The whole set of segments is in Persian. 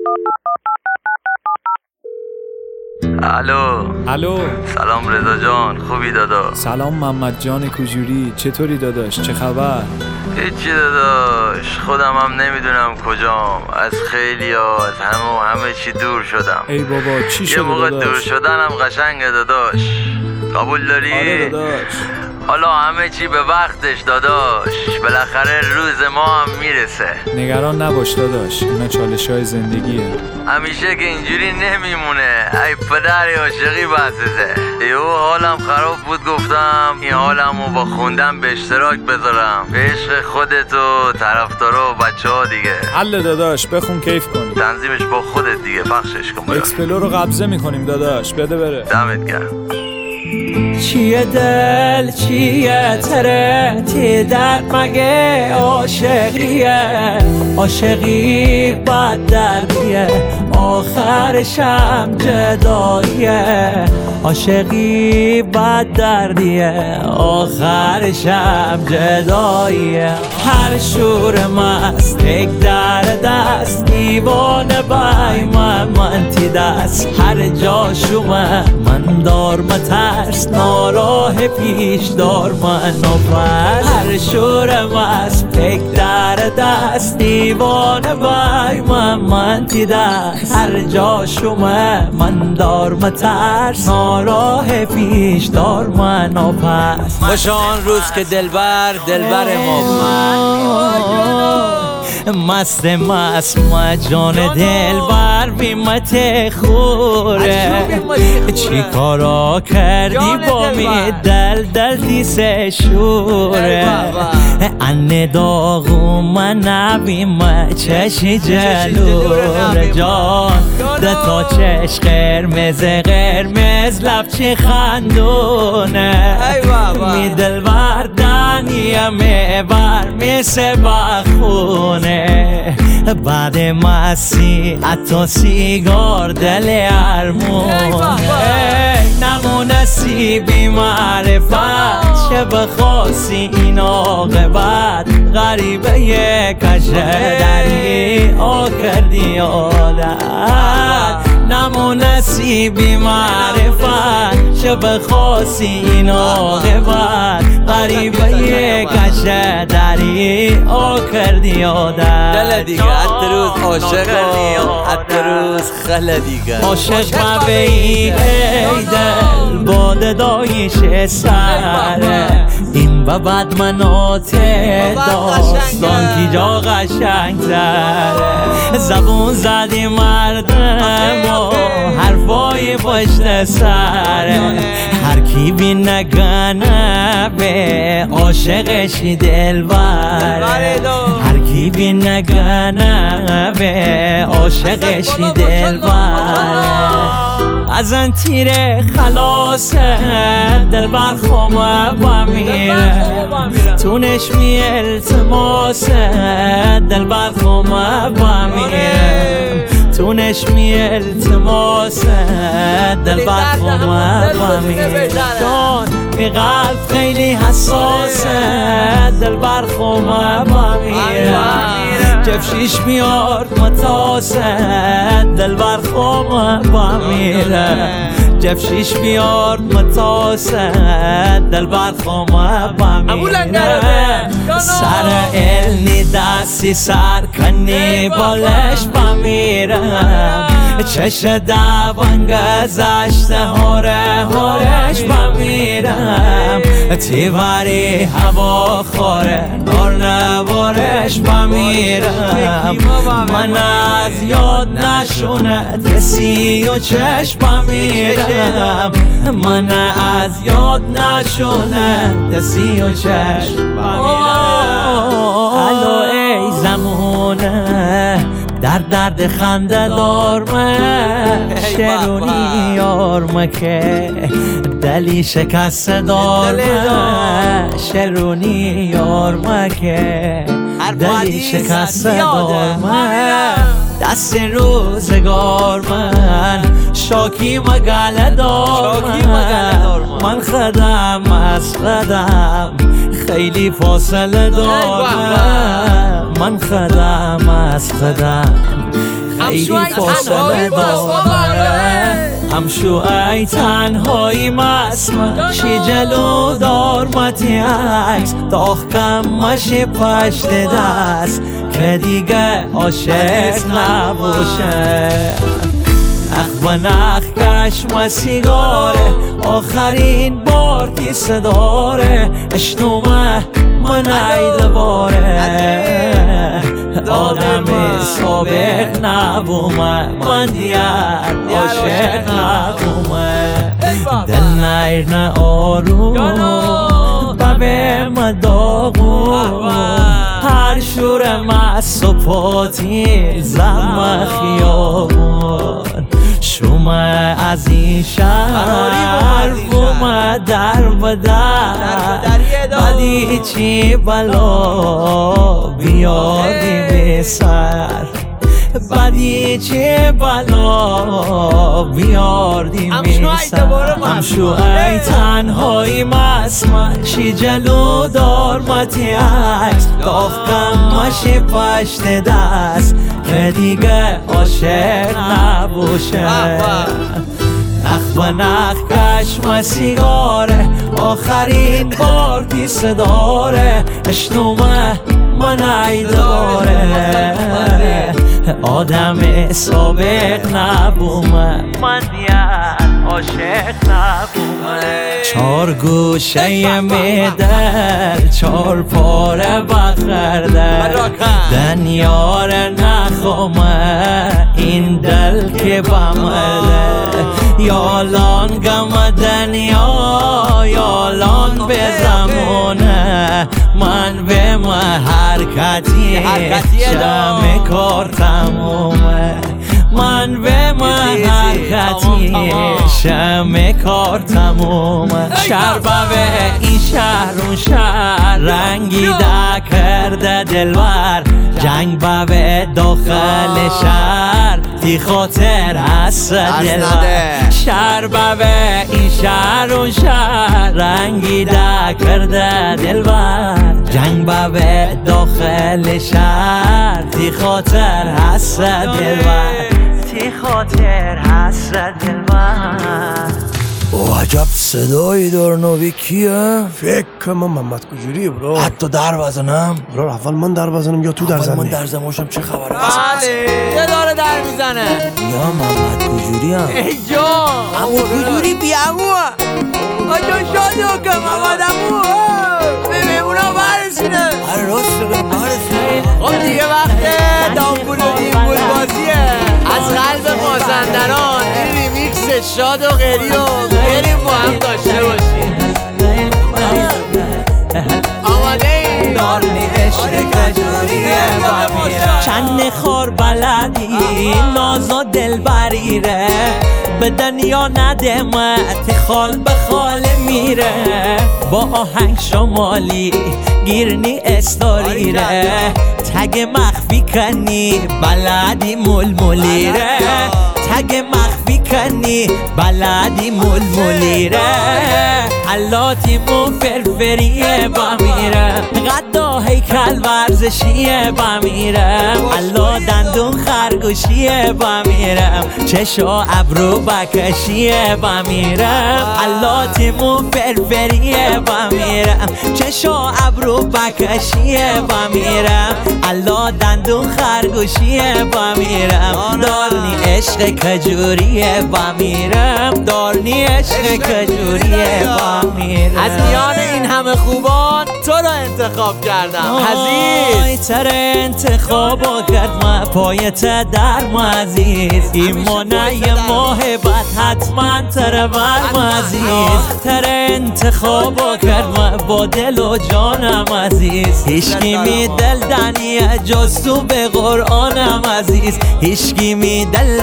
الو سلام رضا جان، خوبی دادا؟ سلام محمد جان کوجوری، چطوری داداش؟ چه خبر؟ هیچی داداش، خودم هم نمیدونم کجام. از خیلیا، از همه چی دور شدم. ای بابا چی شده یه موقع داداش؟ دور شدنم قشنگه داداش. قبول داری؟ آره داداش. حالا همه چی به وقتش داداش، بالاخره روز ما هم میرسه. نگران نباش داداش، اینا چالش‌های زندگیه. همیشه که اینجوری نمیمونه. ای پدر عاشقی بحثته. یهو حالم خراب بود، گفتم این حالمو با خوندن به اشتراک بذارم، به عشق خودت و طرفدارا و بچه‌ها دیگه. حل داداش، بخون کیف کنی. تنظیمش با خودت دیگه، پخشش کن. اکسپلو رو قبضه میکنیم داداش، بده بره. دمت گرم. چیه دل چیه تره تی درد مگه عاشقیه، عاشقی بد دردیه آخرشم جداییه، عاشقی بد دردیه آخرشم جداییه. هر شور مست یک در دست، دیوانه بای من تی دست، هر جا شومه من دار مترس، ناراه پیش دار من نفس. هر شور مست یک در دست، دیوانه بای من تی دست، هر جا شومه من دار مترس، ناراه پیش دار من نفس. خوش آن روز که دلبر ما مست ما جان دلبر بیمت خوره، چی کارا کردی با می دل دیس شوره، انه داغو من نبیم چشی جلوره جان، دتا چش قرمز لب چی خندونه، می دلبر دنیا می بر می سبخونه، بعد مسی حتی سیگار دل ارمونه، نمونه سیبی معرفت چه بخواسی این عاقبت، غریبه یک کشه دری آکردی عادت، نمونه سیبی معرفت چه بخواسی این عاقبت، غریبه یک کشه دری آکردی عادت. دل دیگه حتی روز عاشقا، حتی روز خل دیگه عاشق ما به ای دل باده دایش سره، این و بعد منات داستان کی جا قشنگ تره، زبون زدی مردم و حرفای پشت سره، هر کی بی نگنه به عاشقشی دل بره، هر کی بی نگنه به عاشقشی دل بره، از ان تیره خلاصه دل بر خومه با میره، تونش می التماسه دل بر خومه با میره، تونش می التماسه دل بر خومه با میره، می قلب خیلی حساسه دل بر خومه با میره، جفشیش میارد متاسه دل بر خومه با میره، جفشیش بیارد متاسه دل بر خومه با میره، سر علنی دستی سر کنی بالش با میرم، چش دوان گذشته هارش با میرم، تیواری هوا خوره نار نوارش با میرم، من از یاد نشونه دسی و چشم با میرم، من از یاد نشونه دسی و چشم با میرم. الو ای زمونه در درد خنده دارمه، شرونی یارمه که دلی شکست دارمه، شرونی یارمه که دلی شکست دارمه، دست روزگار من شاکی مگله دارمه، من خدم از خدم خیلی فاصله دارم، من خدم از خدم خیلی فاصله داره همشو ای تنهایی مسمن شی جلو دار متی عکس داخکم مشی پشت دست که دیگه عاشق نباشه نخ و نخ کشم سیگاره آخرین بار کیسه داره اشنومه من عید باره آدم سابق نبومه من دیگر عاشق نبومه دل نیر نه آروم ببه مداغون هر شور مست و پاتی زم خیابون شما از این شهر بومه در بدر بدی چی بلا بیادی به سر بدی چه بلا بیاردی میسر همشو ای تنهایی مسمن شی جلو دار متی عکس داختم مشی پشت دست که دیگه عاشق نباشه نخ و نخ کشم سیگاره آخرین بار کیسه داره اشنومه من عید باره آدم سابق نبومه من دیگر عاشق نبومه چار گوشه میدر چار پاره بخرده دنیار نخومه این دل که بمرده یالان گم دنیا یالان به زمونه من به حرکتی شم کار تمومه من به حرکتی شم کار تمومه شربه این شهر اون شهر رنگی دا کرده دلور جنگ به داخل شهر تی خاطر هست دلور شربه این شهر اون شهر رنگی دا کرده دلور جنگ به داخل شهر تی خاطر هست دلور تی خاطر هست دلور او عجب صدایی دار نوی کیه؟ فکر کنم محمد کجوریه برو حتی در بزنم؟ برو اول من در بزنم یا تو در زنی؟ من در زماشم چه خبره؟ بله یه داره در میزنه یا محمد کجوری هم ای جان امو کجوری بی امو آجا شادو که محمد امو بمیمونا برسونه آره راست بگم برسونه خب دیگه وقت دامبول و دیمبول بازیه از قلب مازندران این ریمیکس شاد و غری رو بریم با هم داشته باشیم آماده این دارنی عشق کجوریه چند خور بلدی نازا دل بریره به دنیا ندمت خال به خال میره با آهنگ شمالی گیرنی استاریره تگ مخفی کنی بلدی ملمولیره تگ مخفی کنی بلدی ملمولیره حلاتیمون فرفریه با میره غدا هیکل ورزشیه با میرم حلا دندون خرگوشیه با میرم چشا ابرو بکشیه با میرم حلاتیمون فرفریه با میرم چشا ابرو بکشیه با میرم حلا دندون خرگوشیه با میرم دارنی عشق کجوریه با میرم دارنی عشق کجوریه با میرم از میان این همه خوبان تو رو انتخاب کردم عزیز تر انتخابا کرد ما پایت در عزیز ایمانه محبت حتما تر برم عزیز تر انتخابا کرد ما با دل و جانم عزیز هیچکی می دل دنی جز تو به قرآنم عزیز هیچکی می دل دنی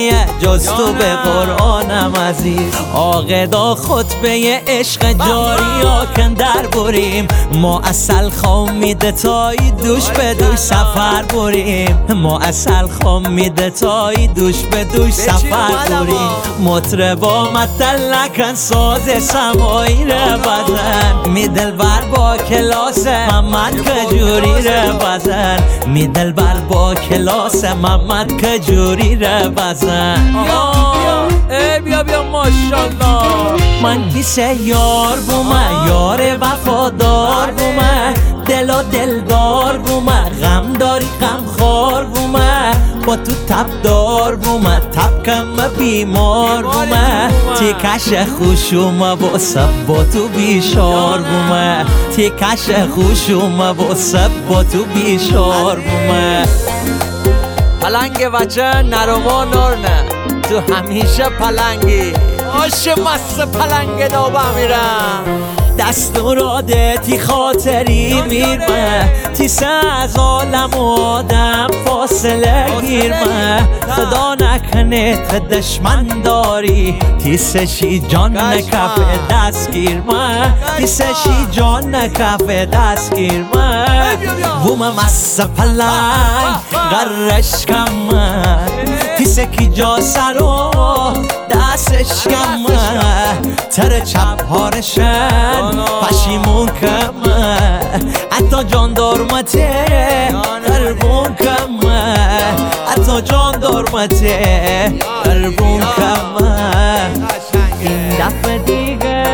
نیه جز تو به قرآنم عزیز. عاقدا خطبه عشق جاری آکن در بریم، ما اصل خام میده تایی دوش به دوش سفر بریم، ما اصل خام میده تایی دوش به دوش سفر بریم. مطربا مدل نکن ساز سمایی رو بزن، می دلبر با کلاس محمد کجوری رو بزن، می دلبر با کلاس محمد کجوری رو بزن. بیا ماشالله. من کیسه یار بومه، یار وفادار بومه، دل و دلدار بومه، غم داری غم خار بومه، با تو تب دار بومه، تب کم بیمار بومه، تیکش خوشومه با سب با تو بیشار بومه، تیکش خوشومه با سب با تو بیشار بومه. پلنگ وچه نرما نرنه، تو همیشه پلنگی آش مست پلنگ دابه میرم. دستوراده تی خاطری میرمه، تیسه از عالم و آدم فاصله گیرمه، خدا نکنه تا دشمن داری، تیسه شی جان نکف دست گیرمه، تیسه شی جان نکف دست گیرمه. بومه مست پلنگ غرش کمه، تیسه کی جا سرو دستش کمه، تر چپ هارشن پشیمون کمه، حتی جان دارمته قربون کمه، حتی جان دارمته قربون کمه. این دفعه دیگه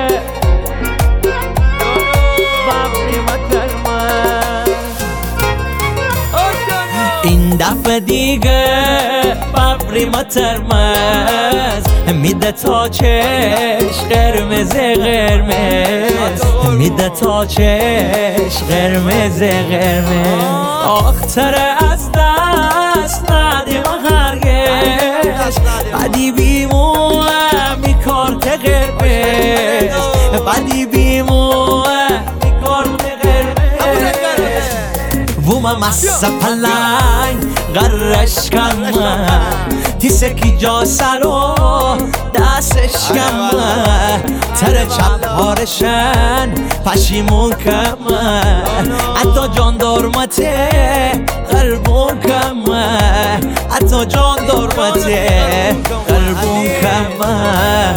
این دفعه دیگه ببری ما ترمز، میده تا چش قرمز قرمز، میده تا چش قرمز قرمز. آختره از دست ندیم هرگز، بدی بیموه میکارت قرمز، بدی بیموه میکارت قرمز. بومه مست پلنگ غرش کمه، تیسه کی جا سرو دستش کمه، تر چپ هارشن پشیمون کمه، حتی جان دارمته قربون کمه، حتی جان دارمته قربون کمه.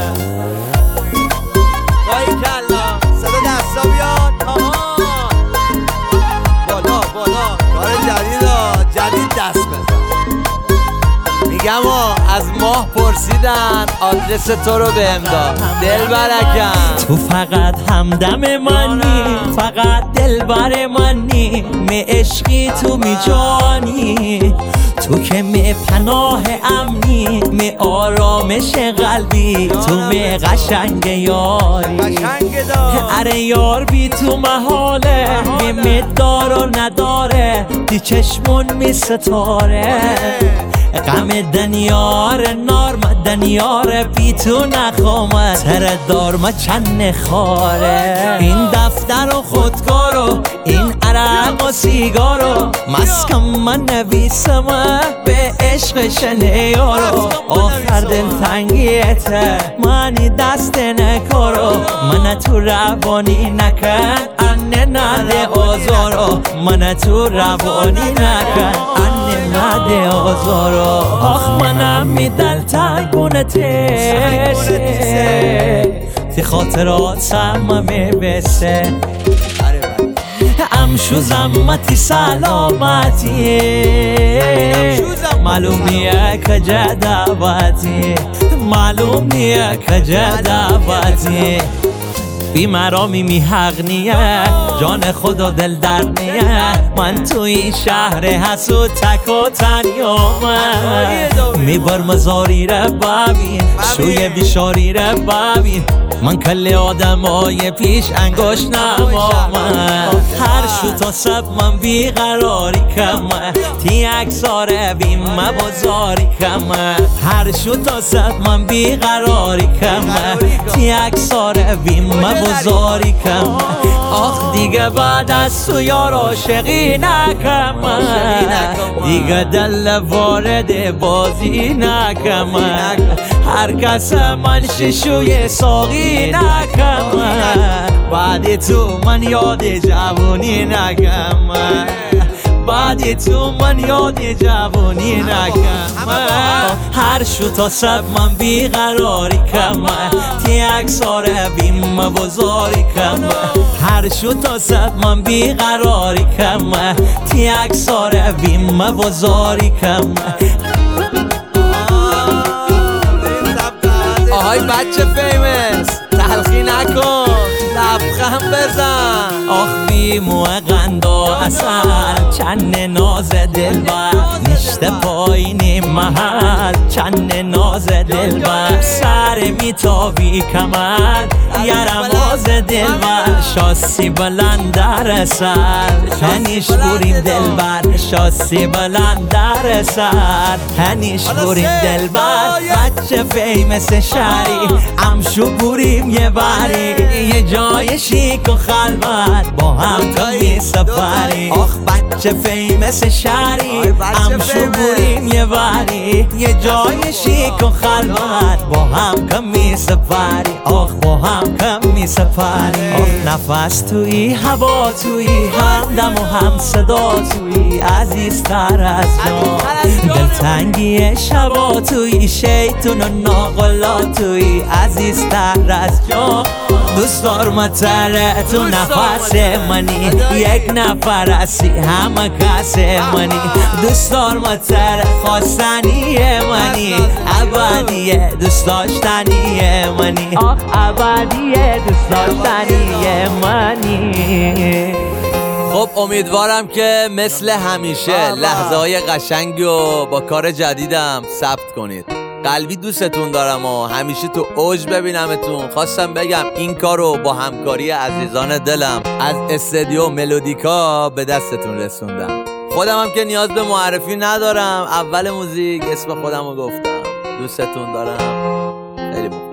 بایی کلا صدا دستا بیاد بالا کار جدید دست بزن. میگم از ماه پرسیدن آدرس تو رو بهم داد، دل برکن. تو فقط همدم منی، فقط دلبر منی، می عشقی تو می جانی، تو که می پناه امنی، می آرامش قلبی، تو می قشنگ یاری. اره یار بی تو محاله، می دار و نداره، دی چشمون می ستاره، غم دنیار نار دنیار بی تو نخوامه، تر دار ما چند خاره. این دفتر و خودکارو، این عرق و سیگارو، مسکم من نویسم به عشق شنیارو. آخر دل تنگیته منی دست نکارو، من تو روانی نکن انه نده آزارو، من تو روانی نکن انه نده آزارو. آخ منم می دل تنگونه تیسه، تی خاطراتم می بسه، امشو زمتی سلامتی، معلوم نیه کجا دعوتی، معلوم نیه کجا دعوتی. بی مرامی می حق نیه، جان خود و دل در نیه، من تو این شهر حسود تک و تنیامه. می بر مزاری را ببین، شوی بیشاری را ببین، من کل آدمای پیش انگوش نمامه. هر شو تا سب من بیقراری کمه، تی اکساره بیم بازاری کمه، هر شو تا سب من بیقراری کمه، تی اکساره بیم بازاری کمه. آخ دیگه بعد از تو یار عاشقی نکمه، دیگه دل وارد بازی ساقی نکمه هر کس من شیشوی ساقی نکمه بعد تو من یاد جوانی نکمه بعد تو من یاد جوانی نکمه هر شو تا سب من بیقراری کمه تی اکسار بیم بزاری کمه هر شو تا سب من بیقراری کمه تی اکسار بیم بزاری کمه آهای بچه فیمس تلخی نکن لبخند بزن آخ بی موقندا اصل چند ناز دلبر نشته پایینی محل چند ناز دلبر سر میتابی کمر یرماز دلبر شاسی بلند در سر هنیش بوریم دلبر شاسی بلند در سر هنیش بوریم دلبر بچه فیمس شهری امشو بوریم یه بری یه جای شیک و خلوت با هم تا می سفری آخ بچه فیمس شهری امشو بوریم یه بری یه جای شیک و خلوت با هم کم می سفری آخ با هم کم می سفری آخ نفس توی هوا توی همدم و هم صدا توی عزیزتر از جان دلتنگی شبا توی شیطون و ناقلا توی عزیزتر از جان دوست دارم تره تو نفس منی یک نفر هستی همه کس منی دوست دارم تره خواستنی منی ابدیه دوست داشتنی منی ابدیه دوست داشتنی منی خب امیدوارم که مثل همیشه لحظه های قشنگی و با کار جدیدم ثبت کنید. قلبی دوستتون دارم و همیشه تو اوج ببینمتون. خواستم بگم این کارو با همکاری عزیزان دلم از استودیو ملودیکا به دستتون رسوندم. خودم هم که نیاز به معرفی ندارم، اول موزیک اسم خودم رو گفتم. دوستتون دارم خیلی